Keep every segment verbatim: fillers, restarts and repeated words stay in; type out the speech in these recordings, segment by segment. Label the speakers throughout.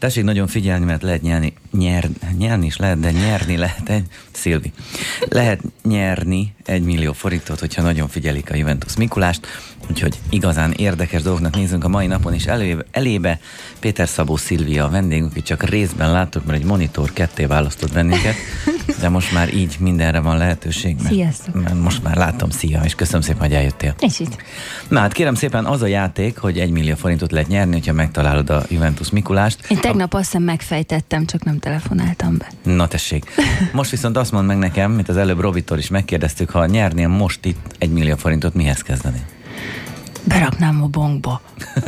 Speaker 1: Tessék nagyon figyelni, mert lehet nyerni, nyer, nyerni is lehet, de nyerni lehet egy, Szilvi, lehet nyerni egy millió forintot, hogyha nagyon figyelik a Juventus Mikulást, úgyhogy igazán érdekes dolgoknak nézzünk a mai napon is elébe. elébe. Péter Szabó Szilvia a vendégünk, itt csak részben láttuk, mert egy monitor ketté választott bennünket, de most már így mindenre van lehetőség. Mert,
Speaker 2: Sziasztok!
Speaker 1: Mert most már látom, szia, és köszönöm szépen, hogy eljöttél.
Speaker 2: És itt.
Speaker 1: Na hát kérem szépen, az a játék, hogy egy millió forintot lehet nyerni, hogyha megtalálod a Juventus Mikulást.
Speaker 2: Én tegnap azt hiszem megfejtettem, csak nem telefonáltam be.
Speaker 1: Na tessék. Most viszont azt mondd meg nekem, mint az előbb Robitól is megkérdeztük, ha nyernél most itt egy millió forintot, mihez kezdeni?
Speaker 2: Beraknám a bankba.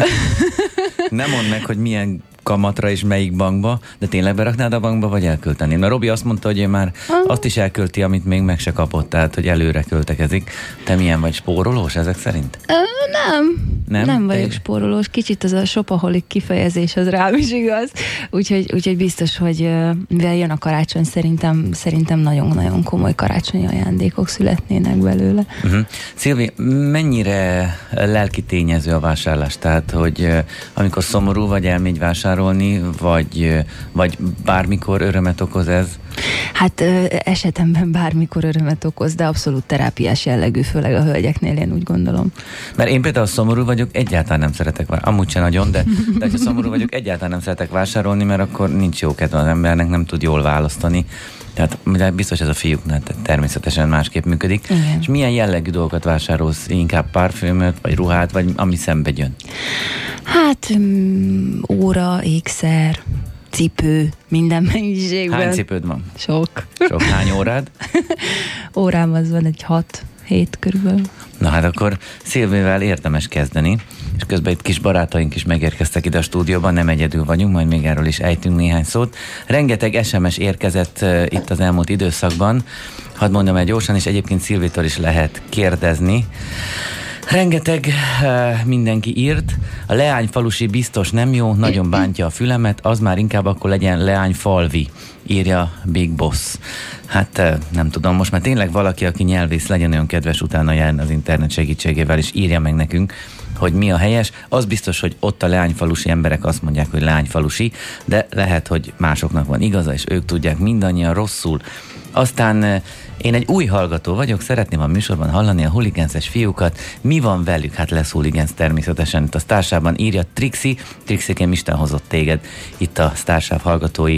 Speaker 1: Nem mondd meg, hogy milyen kamatra és melyik bankba, de tényleg beraknád a bankba, vagy elkölteni? Mert Robi azt mondta, hogy ő már azt is elkölti, amit még meg se kapott, tehát, hogy előre költekezik. Te milyen vagy, spórolós ezek szerint?
Speaker 2: Ö, nem.
Speaker 1: Nem?
Speaker 2: Nem vagyok
Speaker 1: Te...
Speaker 2: spórolós. Kicsit az a shopaholic kifejezés az rám is igaz. Úgyhogy, úgyhogy biztos, hogy mivel jön a karácsony, szerintem, szerintem nagyon-nagyon komoly karácsonyi ajándékok születnének belőle.
Speaker 1: Uh-huh. Szilvi, mennyire lelki tényező a vásárlás? Tehát, hogy amikor szomorú vagy, elmégy vásárolni, vagy, vagy bármikor örömet okoz ez?
Speaker 2: Hát esetemben bármikor örömet okoz, de abszolút terápiás jellegű, főleg a hölgyeknél, én úgy gondolom.
Speaker 1: Mert én például szomorú vagyok, egyáltalán nem szeretek vásárolni. Amúgy sem nagyon, de, de ha szomorú vagyok, egyáltalán nem szeretek vásárolni, mert akkor nincs jó kedve az embernek, nem tud jól választani. Tehát biztos ez a fiúknál természetesen másképp működik.
Speaker 2: Igen. És
Speaker 1: milyen jellegű dolgokat vásárolsz? Inkább parfümöt, vagy ruhát, vagy ami szembe jön?
Speaker 2: Hát um, óra, ékszer, cipő, minden mennyiségben.
Speaker 1: Hány cipőd van?
Speaker 2: Sok.
Speaker 1: Sok. Hány órád?
Speaker 2: Órám az van egy hat, hét körülbelül.
Speaker 1: Na hát akkor Szilvével érdemes kezdeni, és közben itt kis barátaink is megérkeztek ide a stúdióban, nem egyedül vagyunk, majd még erről is ejtünk néhány szót. Rengeteg es em es érkezett uh, itt az elmúlt időszakban, hadd mondjam el gyorsan, és egyébként Szilvitől is lehet kérdezni. Rengeteg uh, mindenki írt, a leányfalusi biztos nem jó, nagyon bántja a fülemet, az már inkább akkor legyen leányfalvi, írja Big Boss. Hát uh, nem tudom, most már tényleg valaki, aki nyelvész, legyen olyan kedves, utána járni az internet segítségével, és írja meg nekünk, hogy mi a helyes. Az biztos, hogy ott a leányfalusi emberek azt mondják, hogy leányfalusi, de lehet, hogy másoknak van igaza, és ők tudják mindannyian rosszul. Aztán én egy új hallgató vagyok, szeretném a műsorban hallani a huligánszes fiúkat. Mi van velük? Hát lesz huligánsz természetesen. Itt a Sztársában írja Trixi. Trixikém, Isten hozott téged itt a Sztársáv hallgatói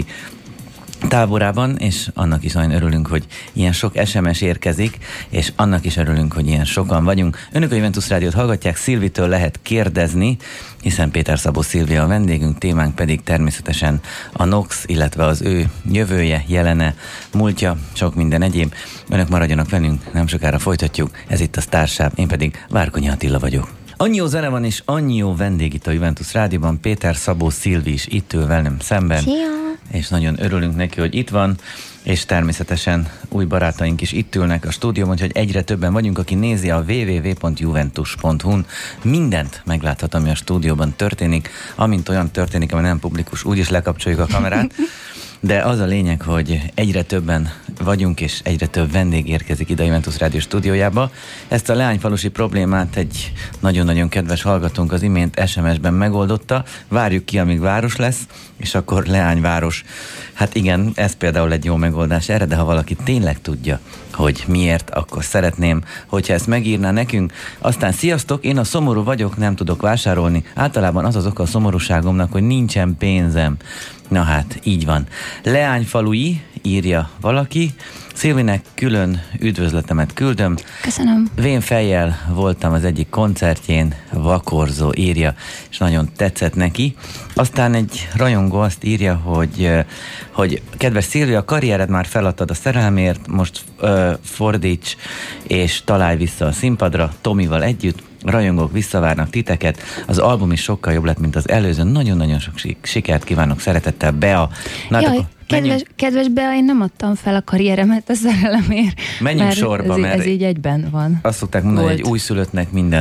Speaker 1: táborában, és annak is nagyon örülünk, hogy ilyen sok es em es érkezik, és annak is örülünk, hogy ilyen sokan vagyunk. Önök a Juventus Rádiót hallgatják, Szilvitől lehet kérdezni, hiszen Péter Szabó Szilvia a vendégünk, témánk pedig természetesen a Nox, illetve az ő jövője, jelene, múltja, sok minden egyéb. Önök maradjanak velünk, nem sokára folytatjuk, ez itt a Sztársáv, én pedig Várkonyi Attila vagyok. Annyi jó zene van, és annyi jó vendég itt a Juventus Rádióban, Péter Szabó Szilvi is itt ül velem szemben.
Speaker 2: Szia!
Speaker 1: És nagyon örülünk neki, hogy itt van, és természetesen új barátaink is itt ülnek a stúdióban, úgyhogy egyre többen vagyunk, aki nézi a double-u double-u double-u pont juventus pont hu-n. Mindent megláthat, ami a stúdióban történik, amint olyan történik, ami nem publikus, úgyis lekapcsoljuk a kamerát. De az a lényeg, hogy egyre többen vagyunk, és egyre több vendég érkezik ide a Juventus Rádió stúdiójába. Ezt a leányfalusi problémát egy nagyon-nagyon kedves hallgatónk az imént es em es-ben megoldotta. Várjuk ki, amíg város lesz, és akkor leányváros. Hát igen, ez például egy jó megoldás erre, de ha valaki tényleg tudja, hogy miért, akkor szeretném, hogyha ezt megírná nekünk. Aztán sziasztok, én a szomorú vagyok, nem tudok vásárolni. Általában az az oka a szomorúságomnak, hogy nincsen pénzem. Na hát, így van. Leányfalui, írja valaki. Szilvinek külön üdvözletemet küldöm.
Speaker 2: Köszönöm.
Speaker 1: Vén fejjel voltam az egyik koncertjén, vakorzó, írja, és nagyon tetszett neki. Aztán egy rajongó azt írja, hogy, hogy kedves Szilvia, a karriered már feladtad a szerelmért, most uh, fordíts és találj vissza a színpadra Tomival együtt. Rajongók visszavárnak titeket. Az album is sokkal jobb lett, mint az előző. Nagyon-nagyon sok sikert kívánok, szeretettel, Bea. Na,
Speaker 2: Jaj,
Speaker 1: akkor
Speaker 2: kedves, kedves Bea, én nem adtam fel a karrieremet a szerelemért.
Speaker 1: Menjünk sorba,
Speaker 2: ez,
Speaker 1: mert
Speaker 2: ez így egyben van.
Speaker 1: Azt szokták mondani,
Speaker 2: Volt.
Speaker 1: hogy egy újszülöttnek minden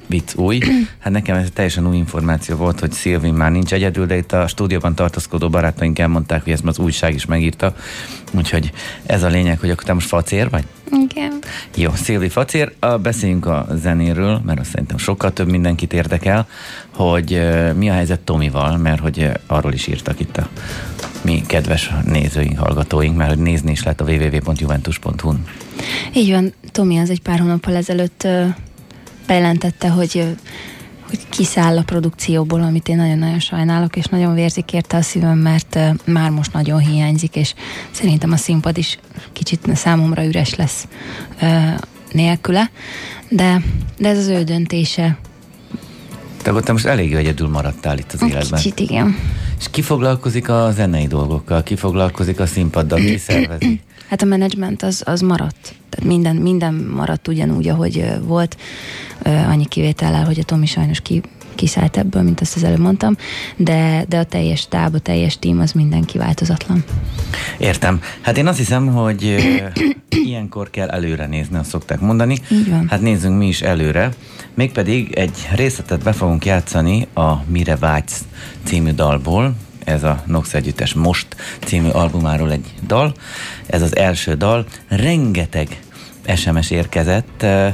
Speaker 1: vicc új. Hát nekem ez teljesen új információ volt, hogy Szilvi már nincs egyedül, de itt a stúdióban tartózkodó barátaink elmondták, hogy ezt az újság is megírta. Úgyhogy ez a lényeg, hogy akkor te most facér vagy?
Speaker 2: Igen.
Speaker 1: Jó, Szilvi facér. A, beszéljünk a zenéről, mert azt szerintem sokkal több mindenkit érdekel, hogy uh, mi a helyzet Tomival, mert hogy uh, arról is írtak itt a mi kedves nézőink, hallgatóink, mert hogy nézni is lehet a double-u double-u double-u pont juventus pont hu-n.
Speaker 2: Így van, Tomi az egy pár hónappal ezelőtt uh, bejelentette, hogy, uh, hogy kiszáll a produkcióból, amit én nagyon-nagyon sajnálok, és nagyon vérzik érte a szívem, mert uh, már most nagyon hiányzik, és szerintem a színpad is kicsit számomra üres lesz uh, nélküle, de, de ez az ő döntése.
Speaker 1: Te akkor te most elég egyedül maradtál itt az életben.
Speaker 2: Kicsit, igen.
Speaker 1: És ki foglalkozik a zenei dolgokkal? Ki foglalkozik a színpaddal? Ki szervezi?
Speaker 2: Hát a menedzsment az, az maradt. Tehát minden, minden maradt ugyanúgy, ahogy uh, volt. Uh, annyi kivétellel, hogy a Tomi sajnos ki, kiszállt ebből, mint azt az előbb mondtam, de, de a teljes táb, a teljes tím az mindenki változatlan.
Speaker 1: Értem. Hát én azt hiszem, hogy uh, ilyenkor kell előre nézni, azt szokták mondani.
Speaker 2: Így van.
Speaker 1: Hát nézzünk mi is előre. Mégpedig egy részletet be fogunk játszani a Mire vágysz című dalból. Ez a Nox együttes Most című albumáról egy dal. Ez az első dal. Rengeteg es em es érkezett uh,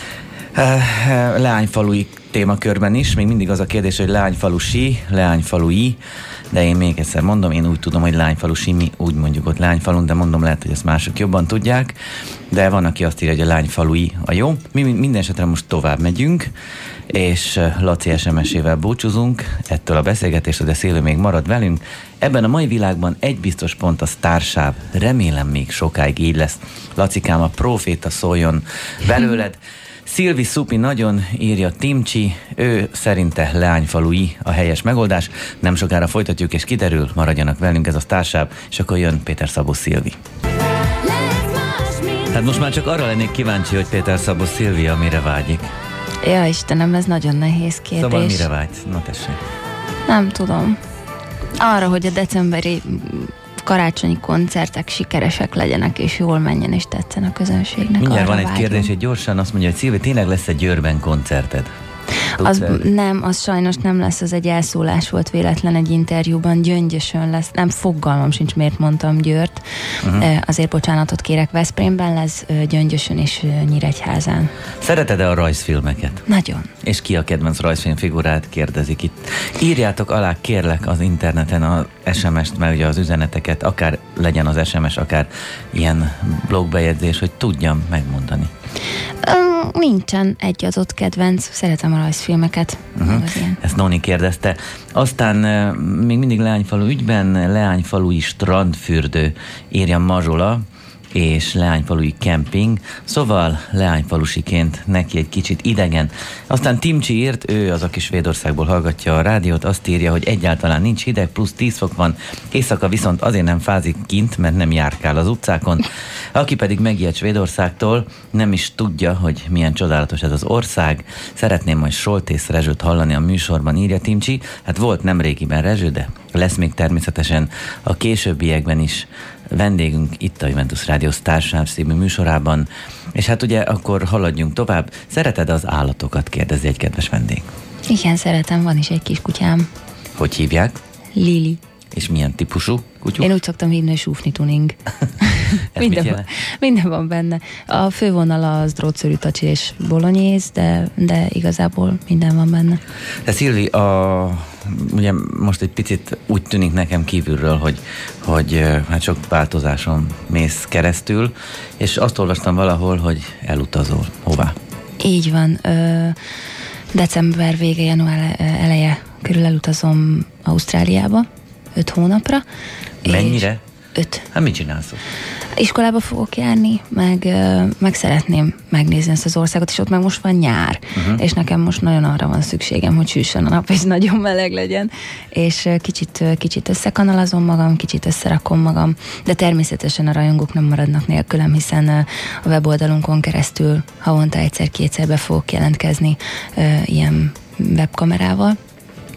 Speaker 1: uh, leányfalui témakörben is. Még mindig az a kérdés, hogy leányfalusi, leányfalui, de én még egyszer mondom, én úgy tudom, hogy lányfalusi, mi úgy mondjuk ott lányfalun, de mondom, lehet, hogy ezt mások jobban tudják, de van, aki azt írja, hogy a lányfalui a jó. Mi minden esetre most tovább megyünk, és Laci es em es-ével búcsúzunk ettől a beszélgetéstől, de Szilvi még marad velünk. Ebben a mai világban egy biztos pont a sztársáv. Remélem még sokáig így lesz. Lacikám, a proféta szóljon belőled. Szilvi Szupi nagyon írja Timcsi, ő szerinte leányfalui a helyes megoldás. Nem sokára folytatjuk, és kiderül, maradjanak velünk, ez a sztársáv, és akkor jön Péter Szabó Szilvi. Hát most már csak arra lennék kíváncsi, hogy Péter Szabó Szilvi a mire vágyik.
Speaker 2: Ja, Istenem, ez nagyon nehéz kérdés.
Speaker 1: Szóval mire vágysz? Na tessék.
Speaker 2: Nem tudom. Arra, hogy a decemberi karácsonyi koncertek sikeresek legyenek, és jól menjen, és tetszen a közönségnek.
Speaker 1: Mindjárt van egy
Speaker 2: vágyom.
Speaker 1: kérdés, hogy gyorsan azt mondja, hogy Szilvi, tényleg lesz egy Győrben koncerted?
Speaker 2: Az nem, az sajnos nem lesz, az egy elszólás volt véletlen egy interjúban, Gyöngyösön lesz, nem fogalmam sincs, miért mondtam Győrt, uh-huh. Azért bocsánatot kérek, Veszprémben lesz, Gyöngyösön és Nyíregyházán.
Speaker 1: Szereted-e a rajzfilmeket?
Speaker 2: Nagyon. És
Speaker 1: ki a kedvenc rajzfilm figurát, kérdezik itt. Írjátok alá, kérlek, az interneten az es em es-t, mert ugye az üzeneteket, akár legyen az es em es, akár ilyen blogbejegyzés, hogy tudjam megmondani.
Speaker 2: Um, nincsen egy adott kedvenc, szeretem a rajzfilmeket.
Speaker 1: Uh-huh. Ezt Noni kérdezte. Aztán uh, még mindig Leányfalu ügyben, Leányfalui strandfürdő, írja Mazsola, és leányfalui kemping, szóval leányfalusiként neki egy kicsit idegen. Aztán Timcsi írt, ő az, aki Svédországból hallgatja a rádiót, azt írja, hogy egyáltalán nincs hideg, plusz tíz fok van, éjszaka viszont azért nem fázik kint, mert nem járkál az utcákon. Aki pedig megijed Svédországtól, nem is tudja, hogy milyen csodálatos ez az ország. Szeretném majd Soltész Rezsőt hallani a műsorban, írja Timcsi. Hát volt nemrégiben Rezső, de lesz még természetesen a későbbiekben is vendégünk itt a Juventus Rádió Sztársáv című műsorában. És hát ugye akkor haladjunk tovább. Szereted az állatokat, kérdezi egy kedves vendég.
Speaker 2: Igen, szeretem, van is egy kis kutyám.
Speaker 1: Hogy hívják?
Speaker 2: Lili.
Speaker 1: És milyen típusú kutyú?
Speaker 2: Én úgy szoktam hívni, hogy Sufni Tuning. minden, van, minden van benne. A fővonal az drótszörű tacsi és bolonyéz, de, de igazából minden van benne.
Speaker 1: De Szilvi, a, ugye most egy picit úgy tűnik nekem kívülről, hogy, hogy hát sok változáson mész keresztül, és azt olvastam valahol, hogy elutazol. Hová?
Speaker 2: Így van. Ö, december vége, január eleje körül elutazom Ausztráliába, öt hónapra.
Speaker 1: Mennyire?
Speaker 2: Öt.
Speaker 1: Hát mit csinálsz?
Speaker 2: Iskolába fogok járni, meg, meg szeretném megnézni ezt az országot, és ott meg most van nyár, uh-huh. és nekem most nagyon arra van szükségem, hogy süssön a nap, és nagyon meleg legyen, és kicsit, kicsit összekanalazom magam, kicsit összerakom magam, de természetesen a rajongók nem maradnak nélkülem, hiszen a weboldalunkon keresztül havonta egyszer-kétszer be fogok jelentkezni ilyen webkamerával,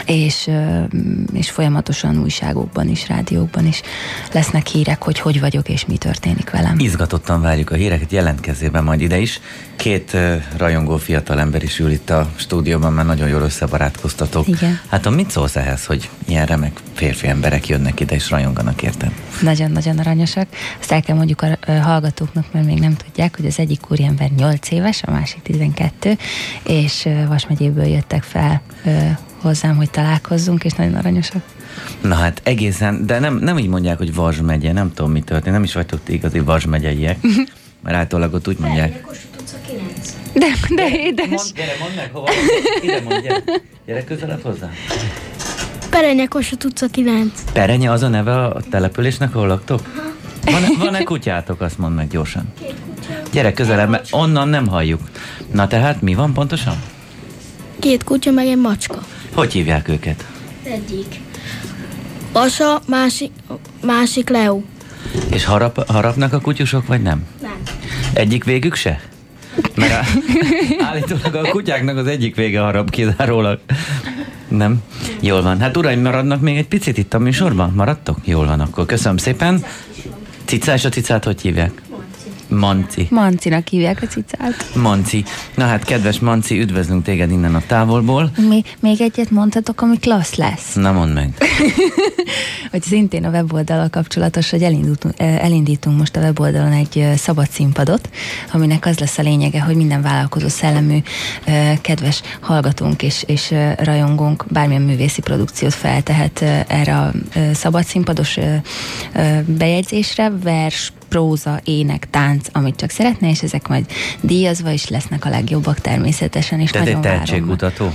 Speaker 2: és, és folyamatosan újságokban is, rádiókban is lesznek hírek, hogy hogy vagyok és mi történik velem.
Speaker 1: Izgatottan várjuk a híreket, jelentkezzél be majd ide is. Két uh, rajongó fiatalember is ül itt a stúdióban, mert nagyon jól összebarátkoztatok.
Speaker 2: Igen.
Speaker 1: Hát mit szólsz ehhez, hogy ilyen remek férfi emberek jönnek ide és rajonganak érted?
Speaker 2: Nagyon-nagyon aranyosak. Azt el kell mondjuk a hallgatóknak, mert még nem tudják, hogy az egyik úriember nyolc éves, a másik tizenkettő, és Vas megyéből jöttek fel hozzám, hogy találkozzunk, és nagyon aranyosak.
Speaker 1: Na hát egészen, de nem, nem így mondják, hogy Vas megye, nem tudom, mi történt, nem is vagytok ti igazi Vas megyeiek, mert általában ott úgy mondják.
Speaker 2: De, de édes.
Speaker 1: Mond, gyere, mondd meg, hova? Ide mondj, gyere. Gyere közelebb hozzá.
Speaker 3: Perenye Kossuth utca kilenc.
Speaker 1: Perenye az a neve a településnek, ahol laktok? Van-e, van-e kutyátok, azt mondd meg gyorsan.
Speaker 3: Két kutya.
Speaker 1: Gyere közelebb, mert onnan nem halljuk. Na tehát mi van pontosan?
Speaker 3: Két kutya, meg egy macska.
Speaker 1: Hogy hívják őket?
Speaker 3: Egyik Asa, másik, másik Leo.
Speaker 1: És harap, harapnak a kutyusok, vagy nem?
Speaker 3: Nem.
Speaker 1: Egyik végük se? Mert á, állítólag a kutyáknak az egyik vége harap kizárólag. Nem? Jól van. Hát uraim, maradnak még egy picit itt a műsorban? Maradtok? Jól van, akkor köszönöm szépen. Cica, és a cicát hogy hívják? Manci.
Speaker 2: Mancinak hívják a cicát.
Speaker 1: Manci. Na hát, kedves Manci, üdvözlünk téged innen a távolból.
Speaker 2: Mi, még egyet mondhatok, ami klassz lesz.
Speaker 1: Na, mondd meg.
Speaker 2: Hogy szintén a weboldallal kapcsolatos, hogy elindítunk, elindítunk most a weboldalon egy szabad színpadot, aminek az lesz a lényege, hogy minden vállalkozó szellemű, kedves hallgatónk és, és rajongónk bármilyen művészi produkciót feltehet erre a szabad színpados bejegyzésre, vers, próza, ének, tánc, amit csak szeretne, és ezek majd díjazva is lesznek a legjobbak természetesen, és
Speaker 1: Tehát
Speaker 2: nagyon
Speaker 1: egy tehetségkutató?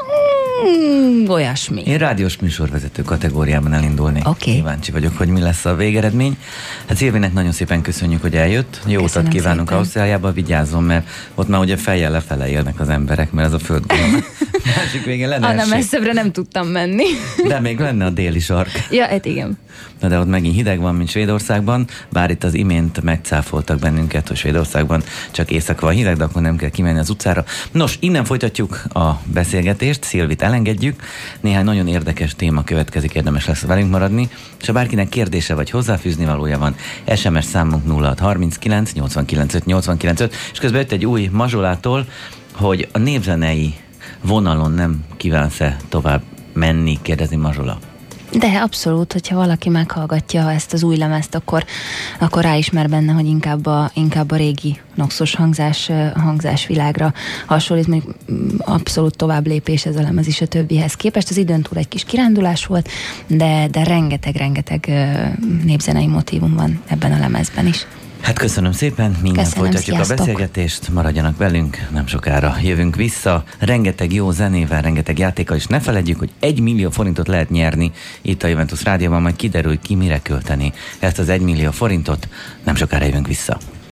Speaker 2: Mm, olyasmi.
Speaker 1: Én rádiós műsorvezető kategóriában elindulnék.
Speaker 2: Okay.
Speaker 1: Kíváncsi vagyok, hogy mi lesz a végeredmény. Hát Szilvinek nagyon szépen köszönjük, hogy eljött. Jó utat kívánunk szépen. Ausztráliába, vigyázzon, mert ott már ugye fejjel lefele élnek az emberek, mert az a földgondol. Másik vége lenne
Speaker 2: Annál messzebbre nem tudtam menni.
Speaker 1: De még lenne a déli sark.
Speaker 2: Ja, hát igen.
Speaker 1: Na de ott megint hideg van, mint Svédországban, bár itt az imént megcáfoltak bennünket, hogy Svédországban csak éjszaka van hideg, de akkor nem kell kimenni az utcára. Nos, innen folytatjuk a beszélgetést, Szilvit elengedjük, néhány nagyon érdekes téma következik, érdemes lesz velünk maradni, és ha bárkinek kérdése vagy hozzáfűzni valója van, es em es számunk nulla hat harminckilenc nyolcvankilenc öt nyolcvankilenc öt, és közben jött egy új Mazsolától, hogy a népzenei vonalon nem kívánsz-e tovább menni, kérdezi Mazsola.
Speaker 2: De abszolút, hogyha valaki meghallgatja ezt az új lemezt, akkor, akkor ráismer benne, hogy inkább a, inkább a régi noxos hangzás, hangzásvilágra hasonlít, mondjuk abszolút tovább lépés ez a lemez is a többihez képest. Az időn túl egy kis kirándulás volt, de, de rengeteg-rengeteg népzenei motívum van ebben a lemezben is.
Speaker 1: Hát köszönöm szépen, minden
Speaker 2: Köszönöm,
Speaker 1: folytatjuk
Speaker 2: sziasztok.
Speaker 1: A beszélgetést, maradjanak velünk, nem sokára jövünk vissza, rengeteg jó zenével, rengeteg játékkal, és ne feledjük, hogy egy millió forintot lehet nyerni itt a Juventus Rádióban, majd kiderül, ki mire költeni ezt az egy millió forintot, nem sokára jövünk vissza.